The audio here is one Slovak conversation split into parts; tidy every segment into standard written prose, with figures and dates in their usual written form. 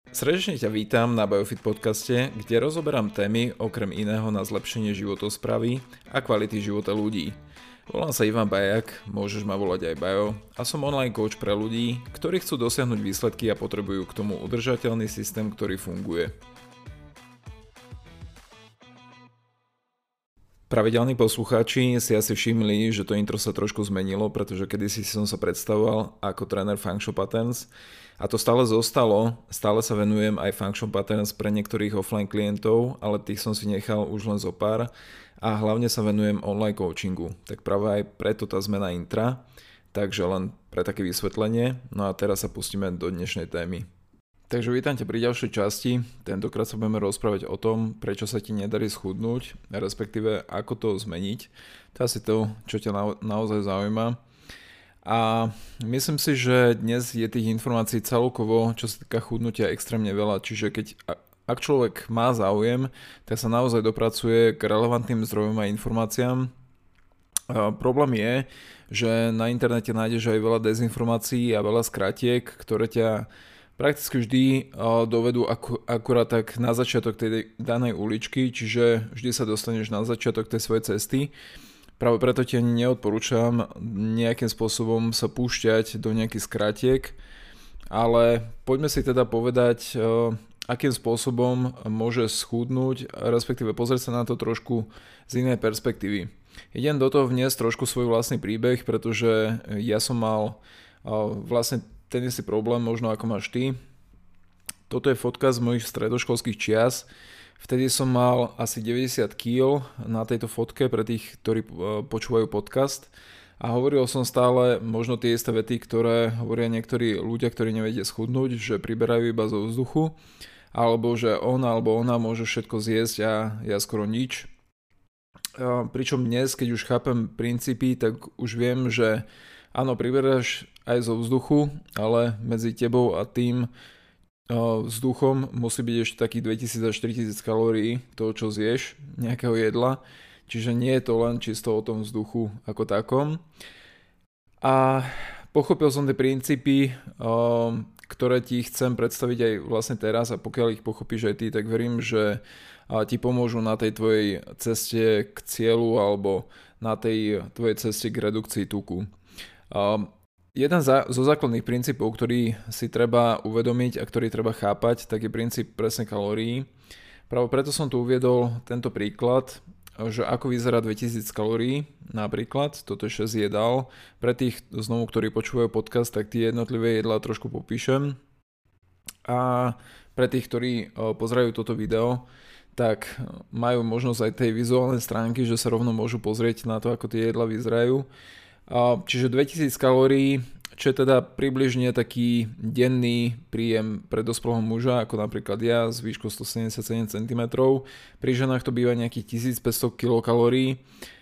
Srdečne ťa vítam na Biofit podcaste, kde rozoberám témy okrem iného na zlepšenie životosprávy a kvality života ľudí. Volám sa Ivan Bajak, môžeš ma volať aj Bajo a som online coach pre ľudí, ktorí chcú dosiahnuť výsledky a potrebujú k tomu udržateľný systém, ktorý funguje. Pravidelní poslucháči si asi všimli, že to intro sa trošku zmenilo, pretože kedysi som sa predstavoval ako tréner Function Patterns a to stále zostalo, stále sa venujem aj Function Patterns pre niektorých offline klientov, ale tých som si nechal už len zo pár a hlavne sa venujem online coachingu, tak práve aj preto tá zmena intra, takže len pre také vysvetlenie, no a teraz sa pustíme do dnešnej témy. Takže vítam ťa pri ďalšej časti, tentokrát sa budeme rozprávať o tom, prečo sa ti nedarí schudnúť, respektíve ako to zmeniť. To je asi to, čo ťa naozaj zaujíma. A myslím si, že dnes je tých informácií celkovo, čo sa týka chudnutia, extrémne veľa, čiže ak človek má záujem, tak sa naozaj dopracuje k relevantným zdrojom a informáciám. Problém je, že na internete nájdeš aj veľa dezinformácií a veľa skratiek, ktoré ťa prakticky vždy dovedú akurát tak na začiatok tej danej uličky, čiže vždy sa dostaneš na začiatok tej svojej cesty. Práve preto ti ani neodporúčam nejakým spôsobom sa púšťať do nejakých skratiek, ale poďme si teda povedať, akým spôsobom môže schudnúť, respektíve pozrieť sa na to trošku z inej perspektívy. Idem do toho vniesť trošku svoj vlastný príbeh, pretože ja som mal vlastne ten istý problém, možno ako máš ty. Toto je fotka z mojich stredoškolských čias. Vtedy som mal asi 90 kg na tejto fotke pre tých, ktorí počúvajú podcast. A hovoril som stále možno tie isté vety, ktoré hovoria niektorí ľudia, ktorí nevedia schudnúť, že priberajú iba zo vzduchu, alebo že on alebo ona môže všetko zjesť a ja skoro nič. Pričom dnes, keď už chápem princípy, tak už viem, že áno, priberáš aj zo vzduchu, ale medzi tebou a tým vzduchom musí byť ešte takých 2000 až 4000 kalórií toho, čo zješ, nejakého jedla. Čiže nie je to len čisto o tom vzduchu ako takom. A pochopil som tie princípy, ktoré ti chcem predstaviť aj vlastne teraz a pokiaľ ich pochopíš aj ty, tak verím, že ti pomôžu na tej tvojej ceste k cieľu alebo na tej tvojej ceste k redukcii tuku. Jeden zo základných princípov, ktorý si treba uvedomiť a ktorý treba chápať, tak je princíp presne kalórií. Práve preto som tu uviedol tento príklad, že ako vyzerá 2000 kalórií napríklad, toto je 6 jedál. Pre tých znovu, ktorí počúvajú podcast, tak tie jednotlivé jedlá trošku popíšem. A pre tých, ktorí pozerajú toto video, tak majú možnosť aj tej vizuálnej stránky, že sa rovno môžu pozrieť na to, ako tie jedlá vyzerajú. Čiže 2000 kalórií, čo je teda približne taký denný príjem pre dospelého muža, ako napríklad ja s výškou 177 cm. Pri ženách to býva nejakých 1500 kcal.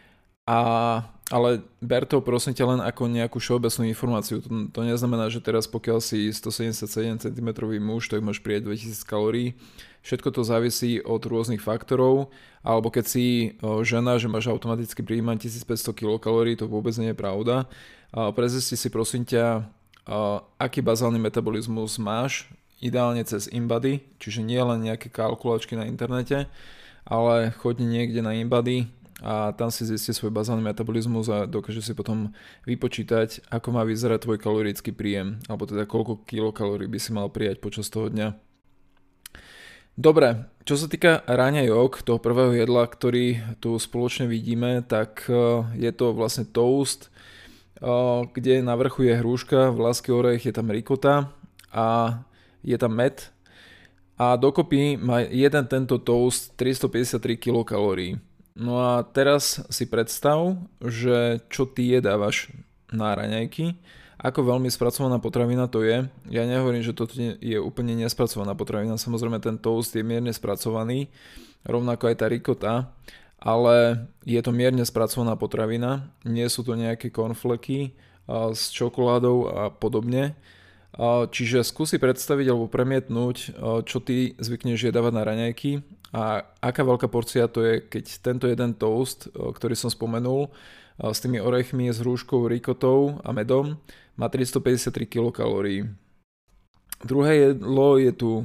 Ale ber to prosím ťa len ako nejakú všeobecnú informáciu. To neznamená, že teraz pokiaľ si 177 cm muž, tak máš prijať 2000 kalórií. Všetko to závisí od rôznych faktorov, alebo keď si žena, že máš automaticky prijímať 1500 kcal, to vôbec nie je pravda. Prezisti si prosím ťa, aký bazálny metabolizmus máš, ideálne cez InBody, čiže nie len nejaké kalkulačky na internete, ale choď niekde na InBody a tam si zistí svoj bazálny metabolizmus a dokáže si potom vypočítať, ako má vyzerať tvoj kalorický príjem, alebo teda koľko kilokalórií by si mal prijať počas toho dňa. Dobre, čo sa týka raňajok, toho prvého jedla, ktorý tu spoločne vidíme, tak je to vlastne toast, kde na vrchu je hruška, vlaský orech, je tam rikota a je tam med. A dokopy má jeden tento toast 353 kilokalórií. No a teraz si predstav, že čo ty jedávaš na raňajky, ako veľmi spracovaná potravina to je. Ja nehovorím, že toto je úplne nespracovaná potravina, samozrejme ten toast je mierne spracovaný, rovnako aj tá rikota, ale je to mierne spracovaná potravina, nie sú to nejaké cornflaky s čokoládou a podobne. Čiže skúsi predstaviť alebo premietnúť, čo ty zvykneš jedávať na raňajky a aká veľká porcia to je, keď tento jeden toast, ktorý som spomenul, s tými orechmi, s hruškou, rikotou a medom, má 353 kcal. Druhé jedlo je tu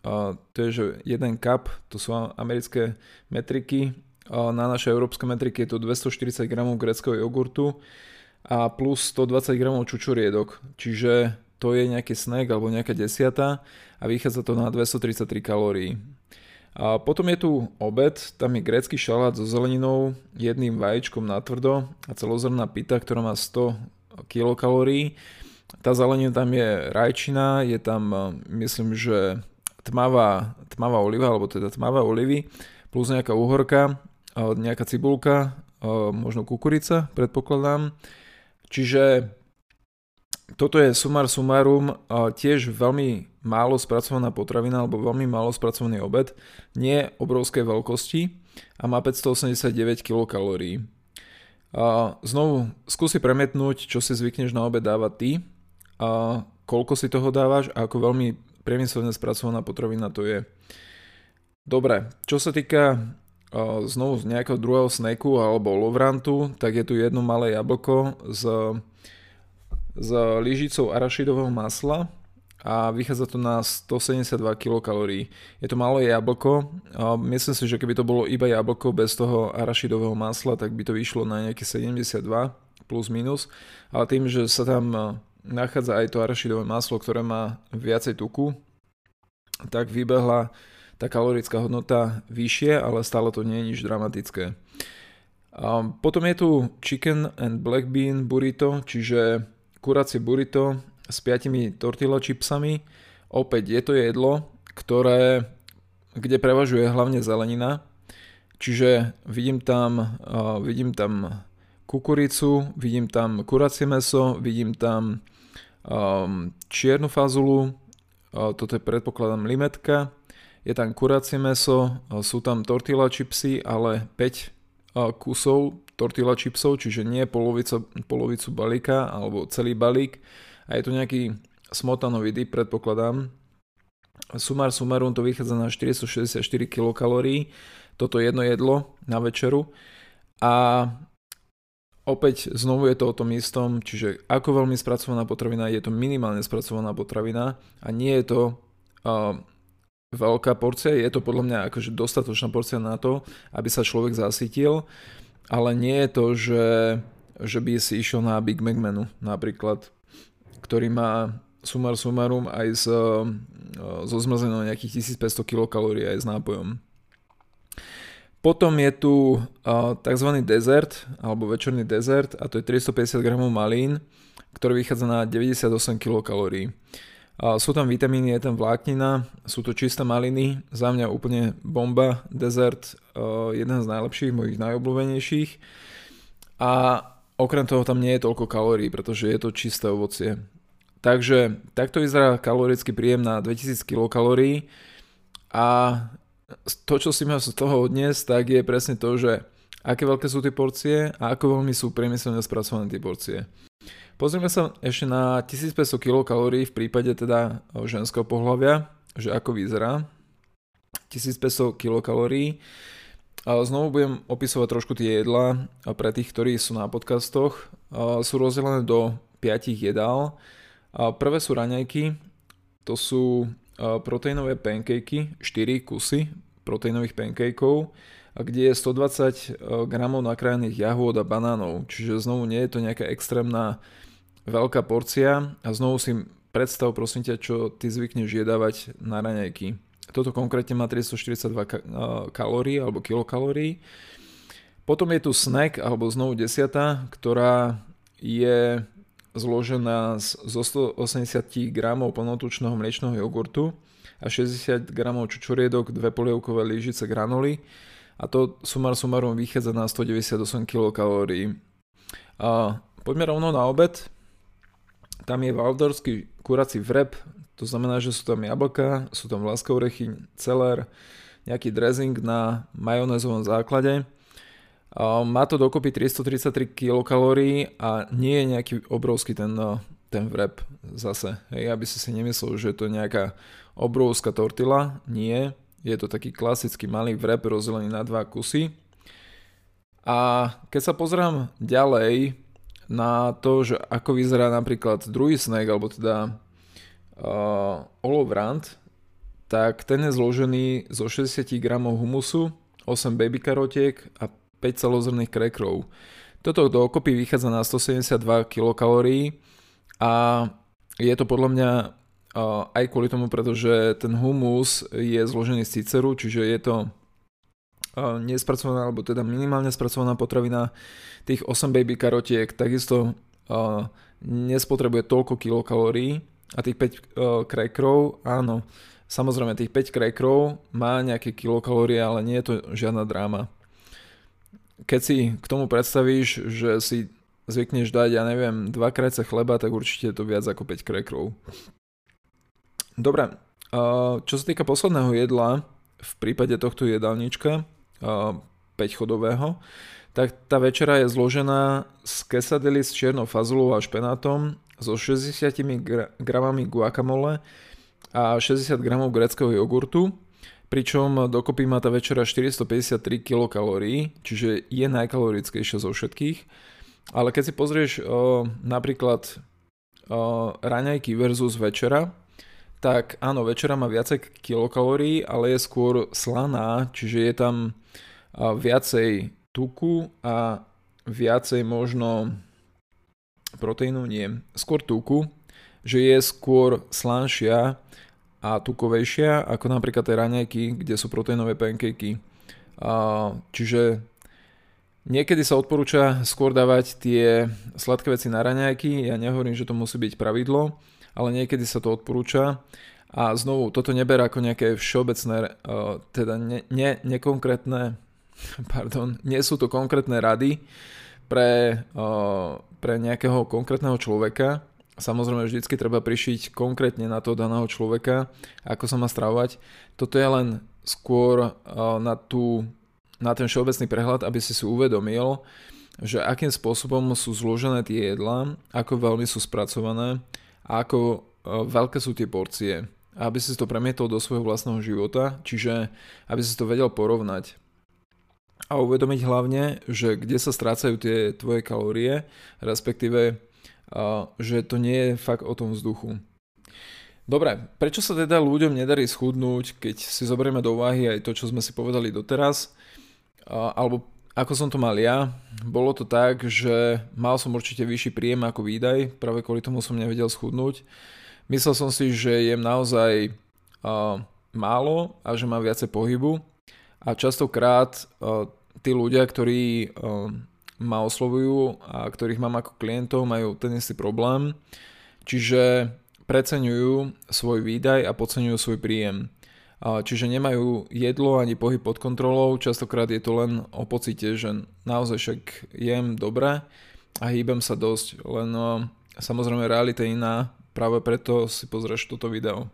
to je, že 1 cup, to sú americké metriky, na našej európskej metriky je to 240 gramov gréckeho jogurtu a plus 120 gramov čučoriedok, čiže to je nejaký snack alebo nejaká desiata a vychádza to na 233 kalórií. A potom je tu obed, tam je grécky šalát so zeleninou, jedným vajíčkom natvrdo a celozrnná pita, ktorá má 100 kilokalórií. Tá zelenina tam je rajčina, je tam myslím, že tmavá oliva, alebo teda tmavé olivy, plus nejaká uhorka, nejaká cibulka, možno kukurica, predpokladám. Čiže toto je summa sumarum tiež veľmi málo spracovaná potravina alebo veľmi málo spracovaný obed, nie obrovskej veľkosti a má 589 kilokalórií. Znovu skúsi premietnúť, čo si zvykneš na obed dávať ty a koľko si toho dávaš a ako veľmi priemyselne spracovaná potravina to je. Dobre, čo sa týka znovu z nejakého druhého snacku alebo lovrantu, tak je tu jedno malé jablko s lyžicou arašidového masla a vychádza to na 172 kilokalórií. Je to malé jablko, myslím si, že keby to bolo iba jablko bez toho arašidového masla, tak by to vyšlo na nejaké 72 plus minus, ale tým, že sa tam nachádza aj to arašidové maslo, ktoré má viacej tuku, tak vybehla tá kalorická hodnota vyššie, ale stále to nie je nič dramatické. Potom je tu chicken and black bean burrito, čiže kuracie burrito s 5 tortilla chipsami. Opäť je to jedlo, kde prevažuje hlavne zelenina. Čiže vidím tam kukuricu, vidím tam kuracie mäso, vidím tam čiernu fazulu, toto je predpokladám limetka, je tam kuracie mäso, sú tam tortilla chipsy, ale 5 kusov tortilla chipsov, čiže nie polovicu balíka alebo celý balík a je to nejaký smotanový dip, predpokladám. Summa summarum to vychádza na 464 kilokalórií, toto jedno jedlo na večeru a opäť znovu je to o tom istom, čiže ako veľmi spracovaná potravina, je to minimálne spracovaná potravina a nie je to veľká porcia, je to podľa mňa akože dostatočná porcia na to, aby sa človek zasytil, ale nie je to, že by si išiel na Big Mac menu napríklad, ktorý má summa summarum aj so zmrzenou nejakých 1500 kilokalórií aj s nápojom. Potom je tu tzv. Dezert alebo večerný dezert a to je 350 gramov malín, ktorý vychádza na 98 kilokalórií. Sú tam vitamíny, je tam vláknina, sú to čisté maliny, za mňa úplne bomba, dezert, jeden z najlepších, mojich najobľúbenejších a okrem toho tam nie je toľko kalórií, pretože je to čisté ovocie. Takže takto vyzerá kalorický príjem na 2000 kilokalórií a to, čo si mám z toho odniesť, tak je presne to, že aké veľké sú tie porcie a ako veľmi sú priemyselne spracované tie porcie. Pozrieme sa ešte na 1500 kilokalórií v prípade teda ženského pohlavia, že ako vyzerá 1500 kilokalórií. Znovu budem opisovať trošku tie jedlá pre tých, ktorí sú na podcastoch. Sú rozdelené do 5 jedál. Prvé sú raňajky, to sú proteínové pancakey, 4 kusy proteínových pancakeov, kde je 120 gramov nakrájených jahôd a banánov. Čiže znovu nie je to nejaká extrémna veľká porcia a znovu si predstav prosím ťa, čo ty zvykneš jedávať na raňajky. Toto konkrétne má 342 kalórií alebo kilokalórií. Potom je tu snack alebo znovu desiata, ktorá je zložená zo 180 gramov plnotučného mliečného jogurtu a 60 gramov čučoriedok, 2 polievkové lyžice granoly a to summa summarum vychádza na 198 kilokalórií. Poďme rovno na obed. Tam je valdorský kurací vreb, to znamená, že sú tam jablka, sú tam vlaské orechy, celer, nejaký dressing na majonézovom základe. Má to dokopy 333 kilokalórií a nie je nejaký obrovský ten vreb zase. Hej, aby si nemyslel, že to je nejaká obrovská tortila. Nie, je to taký klasický malý vreb rozdelený na 2 kusy. A keď sa pozerám ďalej na to, že ako vyzerá napríklad druhý snack, alebo teda olovrant, tak ten je zložený zo 60 gramov humusu, 8 baby karotiek a 5 celozrnných crackerov. Toto dokopy vychádza na 172 kilokalórií a je to podľa mňa aj kvôli tomu, pretože ten humus je zložený z ciceru, čiže je to nespracovaná, alebo teda minimálne spracovaná potravina. Tých 8 baby karotiek takisto nespotrebuje toľko kilokalórií a tých 5 crackerov, áno, samozrejme tých 5 crackerov má nejaké kilokalórie, ale nie je to žiadna dráma. Keď si k tomu predstavíš, že si zvykneš dať, ja neviem, 2 krajce chleba, tak určite je to viac ako 5 crackerov. Dobre, čo sa týka posledného jedla, v prípade tohto jedálnička 5-chodového, tak tá večera je zložená z quesadily s čiernou fazulou a špenátom, so 60 gramami guacamole a 60 gramov gréckeho jogurtu, pričom dokopy má tá večera 453 kilokalórií, čiže je najkalorickejšia zo všetkých. Ale keď si pozrieš napríklad raňajky versus večera, tak áno, večera má viacej kilokalórií, ale je skôr slaná, čiže je tam viacej tuku a viacej možno proteínu, nie, skôr tuku, že je skôr slanšia a tukovejšia ako napríklad tie raňajky, kde sú proteínové pankejky. Čiže niekedy sa odporúča skôr dávať tie sladké veci na raňajky, ja nehovorím, že to musí byť pravidlo, ale niekedy sa to odporúča a znovu toto neber ako nejaké všeobecné, teda nekonkrétne, nie sú to konkrétne rady pre nejakého konkrétneho človeka. Samozrejme vždycky treba prišiť konkrétne na toho daného človeka, ako sa má stravovať. Toto je len skôr na ten všeobecný prehľad, aby si uvedomil, že akým spôsobom sú zložené tie jedlá, ako veľmi sú spracované a ako veľké sú tie porcie. Aby si to premietol do svojho vlastného života, čiže aby si to vedel porovnať. A uvedomiť hlavne, že kde sa strácajú tie tvoje kalórie, respektíve, že to nie je fakt o tom vzduchu. Dobre, prečo sa teda ľuďom nedarí schudnúť, keď si zoberieme do úvahy aj to, čo sme si povedali doteraz, alebo ako som to mal ja, bolo to tak, že mal som určite vyšší príjem ako výdaj, práve kvôli tomu som nevedel schudnúť. Myslel som si, že jem naozaj málo a že mám viacej pohybu a častokrát tí ľudia, ktorí ma oslovujú a ktorých mám ako klientov, majú ten istý problém, čiže preceňujú svoj výdaj a podceňujú svoj príjem. Čiže nemajú jedlo ani pohyb pod kontrolou, častokrát je to len o pocite, že naozaj však jem dobre a hýbem sa dosť, len samozrejme realita je iná, práve preto si pozrieš toto video.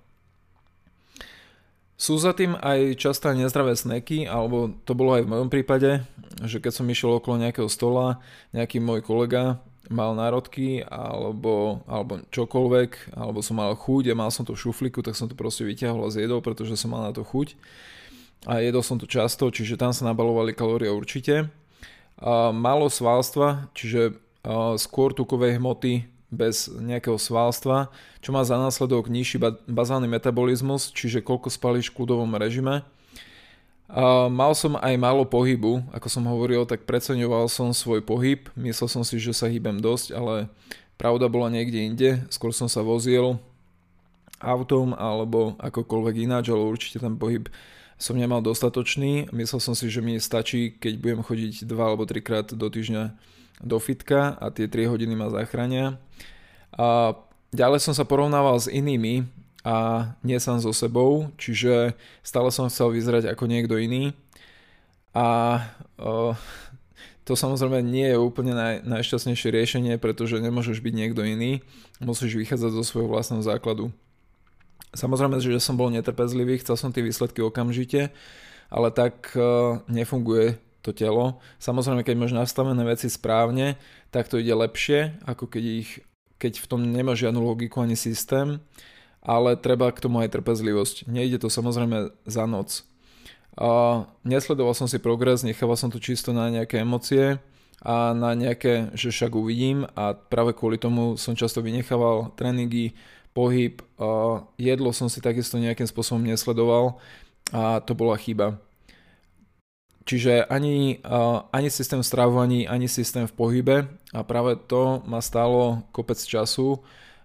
Sú za tým aj časté nezdravé snacky, alebo to bolo aj v mojom prípade, že keď som išiel okolo nejakého stola, nejaký môj kolega mal národky alebo čokoľvek, alebo som mal chuť a mal som to v šuflíku, tak som to proste vyťahol a zjedol, pretože som mal na to chuť. A jedol som to často, čiže tam sa nabalovali kalórie určite. Málo svalstva, čiže skôr tukovej hmoty bez nejakého svalstva, čo má za následok nižší bazálny metabolizmus, čiže koľko spalíš v kľudovom režime. Mal som aj málo pohybu, ako som hovoril, tak preceňoval som svoj pohyb, myslel som si, že sa hýbem dosť, ale pravda bola niekde inde, skôr som sa vozil autom alebo akokoľvek ináč, ale určite ten pohyb som nemal dostatočný. Myslel som si, že mi stačí, keď budem chodiť 2 alebo 3 krát do týždňa do fitka a tie 3 hodiny ma zachránia. A ďalej som sa porovnával s inými a nie sám so sebou, čiže stále som chcel vyzerať ako niekto iný a to samozrejme nie je úplne najšťastnejšie riešenie, pretože nemôžeš byť niekto iný, musíš vychádzať zo svojho vlastného základu. Samozrejme, že som bol netrpezlivý, chcel som tie výsledky okamžite, ale tak nefunguje to telo. Samozrejme, keď máš nastavené veci správne, tak to ide lepšie, ako keď v tom nemáš žiadnu logiku ani systém, ale treba k tomu aj trpezlivosť. Nejde to samozrejme za noc. Nesledoval som si progres, nechával som to čisto na nejaké emócie a na nejaké, že však uvidím, a práve kvôli tomu som často vynechával tréningy, pohyb, jedlo som si takisto nejakým spôsobom nesledoval a to bola chyba. Čiže ani systém v stravovaní, ani systém v pohybe a práve to ma stálo kopec času,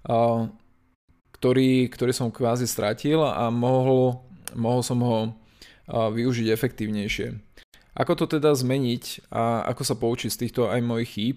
ktorý som kvázi stratil a mohol som ho využiť efektívnejšie. Ako to teda zmeniť a ako sa poučiť z týchto aj mojich chýb?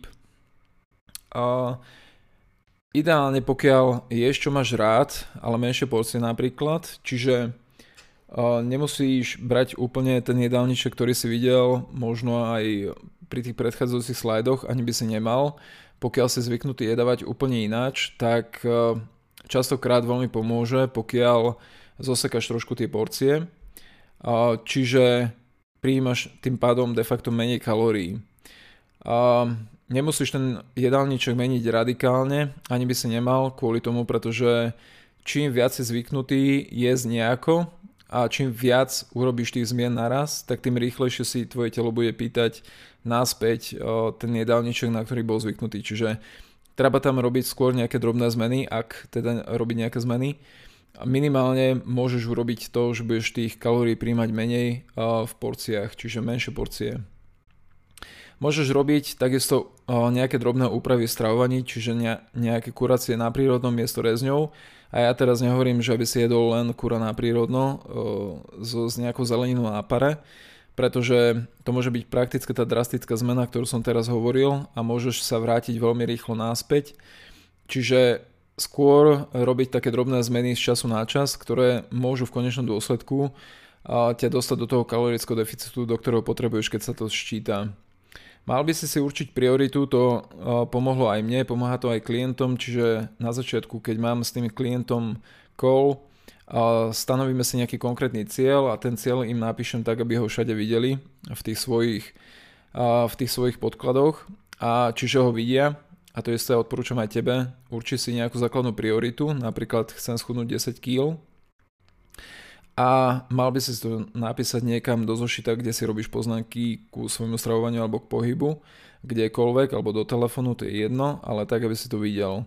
Ideálne pokiaľ ješ čo máš rád, ale menšie porcie napríklad, čiže nemusíš brať úplne ten jedálniček, ktorý si videl, možno aj pri tých predchádzajúcich slajdoch, ani by si nemal. Pokiaľ si zvyknutý jedávať úplne ináč, tak častokrát veľmi pomôže, pokiaľ zosekáš trošku tie porcie, čiže prijímaš tým pádom de facto menej kalórií. Nemusíš ten jedálniček meniť radikálne, ani by si nemal kvôli tomu, pretože čím viac si zvyknutý jesť nejako, a čím viac urobíš tých zmien naraz, tak tým rýchlejšie si tvoje telo bude pýtať naspäť ten jedálniček, na ktorý bol zvyknutý. Čiže treba tam robiť skôr nejaké drobné zmeny, ak teda robiť nejaké zmeny. Minimálne môžeš urobiť to, že budeš tých kalórií príjmať menej v porciách, čiže menšie porcie. Môžeš robiť takisto nejaké drobné úpravy v stravovaní, čiže nejaké kuracie na prírodnom miesto rezňou. A ja teraz nehovorím, že aby si jedol len kura na prírodno s nejakou zeleninou na pare, pretože to môže byť praktická tá drastická zmena, ktorú som teraz hovoril a môžeš sa vrátiť veľmi rýchlo naspäť. Čiže skôr robiť také drobné zmeny z času na čas, ktoré môžu v konečnom dôsledku ťa dostať do toho kalorického deficitu, do ktorého potrebuješ, keď sa to sčíta. Mal by si určiť prioritu, to pomohlo aj mne, pomáha to aj klientom, čiže na začiatku, keď mám s tým klientom call, stanovíme si nejaký konkrétny cieľ a ten cieľ im napíšem tak, aby ho všade videli v tých svojich podkladoch, a čiže ho vidia, a to isté odporúčam aj tebe, urči si nejakú základnú prioritu, napríklad chcem schudnúť 10 kg, a mal by si to napísať niekam do zošita, kde si robíš poznámky ku svojmu stravovaniu alebo k pohybu, kdekoľvek, alebo do telefónu, to je jedno, ale tak, aby si to videl.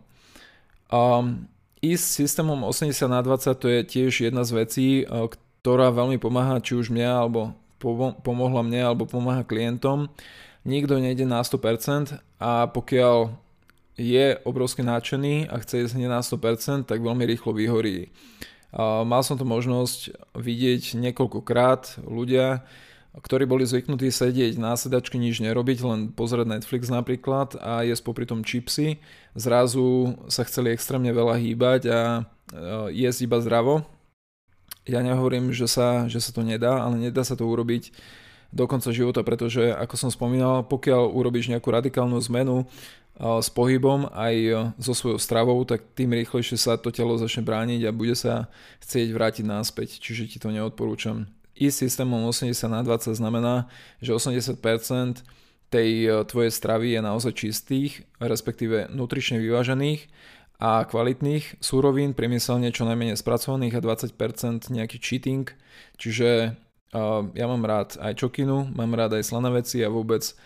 Ísť systémom 80/20 to je tiež jedna z vecí, ktorá veľmi pomáha či už mne, alebo pomohla mne, alebo pomáha klientom. Nikto nejde na 100% a pokiaľ je obrovsky nadšený a chce ísť na 100%, tak veľmi rýchlo vyhorí. Mal som tu možnosť vidieť niekoľkokrát ľudia, ktorí boli zvyknutí sedieť na sedačke, nič nerobiť, len pozerať Netflix napríklad a jesť popri tom čipsy. Zrazu sa chceli extrémne veľa hýbať a jesť iba zdravo. Ja nehovorím, že sa to nedá, ale nedá sa to urobiť do konca života, pretože ako som spomínal, pokiaľ urobíš nejakú radikálnu zmenu s pohybom aj so svojou stravou, tak tým rýchlejšie sa to telo začne brániť a bude sa chcieť vrátiť naspäť, čiže ti to neodporúčam. Ísť systémom 80/20 znamená, že 80% tej tvojej stravy je naozaj čistých, respektíve nutrične vyvážených a kvalitných súrovín, priemyselne čo najmenej spracovaných a 20% nejaký cheating, čiže ja mám rád aj čokinu, mám rád aj slané veci a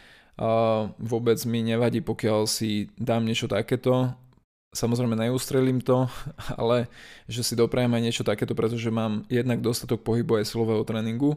vôbec mi nevadí, pokiaľ si dám niečo takéto. Samozrejme neustrelím to, ale že si doprajem aj niečo takéto, pretože mám jednak dostatok pohybu aj silového tréningu.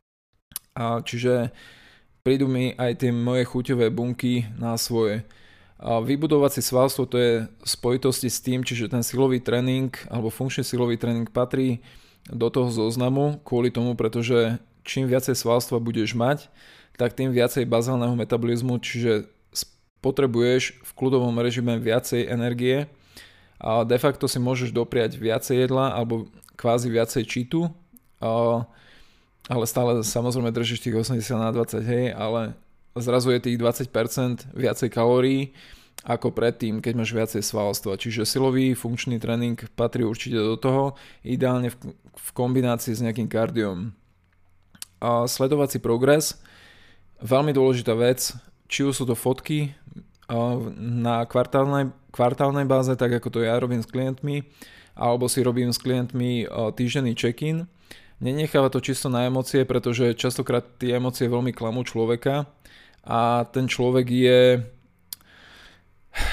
Čiže prídu mi aj tie moje chuťové bunky na svoje. Vybudovať si svalstvo, to je v spojitosti s tým, čiže ten silový tréning alebo funkčný silový tréning patrí do toho zoznamu kvôli tomu, pretože čím viacej svalstva budeš mať, tak tým viacej bazálneho metabolizmu, čiže potrebuješ v kľudovom režime viacej energie a de facto si môžeš dopriať viacej jedla alebo kvázi viacej cheatu, ale stále samozrejme držíš tých 80/20, hej, ale zrazu je tých 20% viacej kalórií ako predtým, keď máš viacej svalstva. Čiže silový funkčný tréning patrí určite do toho, ideálne v kombinácii s nejakým kardiom. Sledovať si progres, veľmi dôležitá vec, či už sú to fotky na kvartálnej báze, tak ako to ja robím s klientmi, alebo si robím s klientmi týždenný check-in. Nenecháva to čisto na emócie, pretože častokrát tie emócie veľmi klamú človeka a ten človek je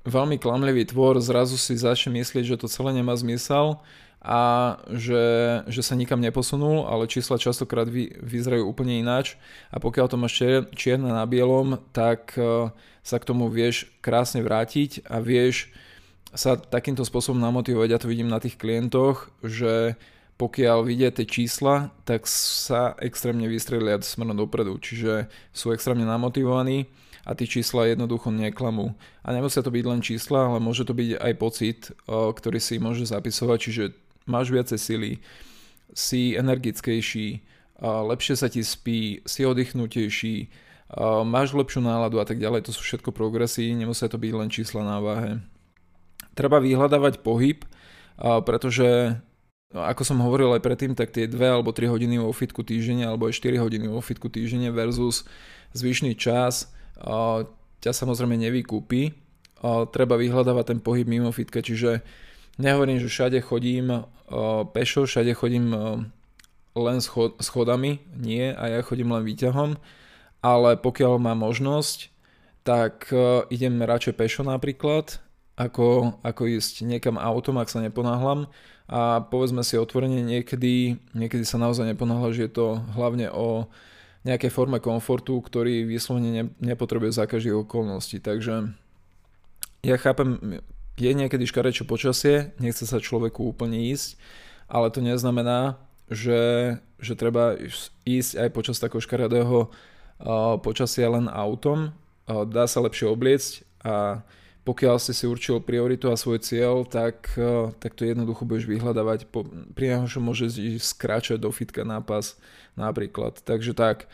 veľmi klamlivý tvor zrazu si začne myslieť, že to celé nemá zmysel a že sa nikam neposunul, ale čísla častokrát vyzerajú úplne ináč a pokiaľ to máš čierne na bielom, tak sa k tomu vieš krásne vrátiť a vieš sa takýmto spôsobom namotivovať. Ja to vidím na tých klientoch, že pokiaľ vidia tie čísla, tak sa extrémne vystrelia smerom dopredu, čiže sú extrémne namotivovaní a tie čísla jednoducho neklamú. A nemusia to byť len čísla, ale môže to byť aj pocit, ktorý si môže zapisovať, čiže máš viacej sily, si energickejší, lepšie sa ti spí, si oddychnutejší, máš lepšiu náladu a tak ďalej. To sú všetko progresy, nemusia to byť len čísla na váhe. Treba vyhľadávať pohyb, pretože ako som hovoril aj predtým, tak tie 2 alebo 3 hodiny vo fitku týždenne alebo aj 4 hodiny vo fitku týždenne versus zvyšný čas ťa samozrejme nevykúpi. Treba vyhľadávať ten pohyb mimo fitka, čiže nehovorím, že všade chodím pešo, všade chodím len schodami, nie, a ja chodím len výťahom, ale pokiaľ mám možnosť, tak idem radšej pešo napríklad, ako ísť niekam autom, ak sa neponáhľam. A povedzme si otvorene, niekedy sa naozaj neponáhľa, že je to hlavne o nejakej forme komfortu, ktorý vyslovene nepotrebuje za každých okolností. Takže ja chápem, je niekedy škarečo počasie, nechce sa človeku úplne ísť, ale to neznamená, že treba ísť aj počas takého škaredého počasia len autom. Dá sa lepšie obliecť a pokiaľ si určil prioritu a svoj cieľ, tak to jednoducho budeš vyhľadávať. Pri najhoršom môžeš ísť skráčať do fitka na pás napríklad. Takže tak,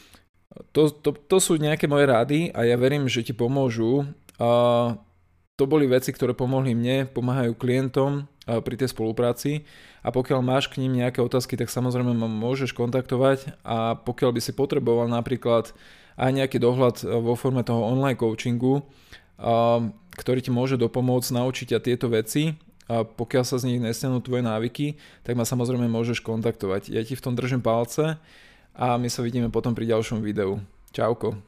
to sú nejaké moje rady a ja verím, že ti pomôžu. To boli veci, ktoré pomohli mne, pomáhajú klientom pri tej spolupráci a pokiaľ máš k ním nejaké otázky, tak samozrejme ma môžeš kontaktovať a pokiaľ by si potreboval napríklad aj nejaký dohľad vo forme toho online coachingu, ktorý ti môže dopomôcť naučiť ťa tieto veci a pokiaľ sa z nich nesťanú tvoje návyky, tak ma samozrejme môžeš kontaktovať. Ja ti v tom držím palce a my sa vidíme potom pri ďalšom videu. Čauko.